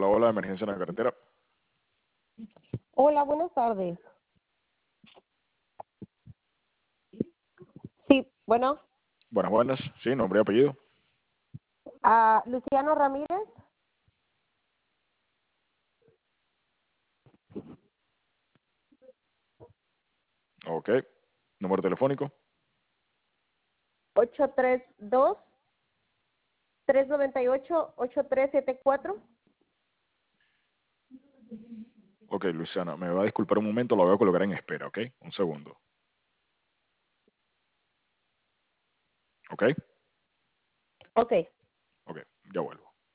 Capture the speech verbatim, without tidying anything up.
Hola, hola, emergencia en la carretera. Hola, buenas tardes. Sí, bueno, Buenas, buenas. Sí, nombre y apellido. a Luciano Ramírez. Ok. Número telefónico. ocho tres dos, tres nueve ocho, ocho tres siete cuatro. Ok, Luciana, me va a disculpar un momento, lo voy a colocar en espera, ¿ok? Un segundo. ¿Ok? Ok. Ok, ya vuelvo.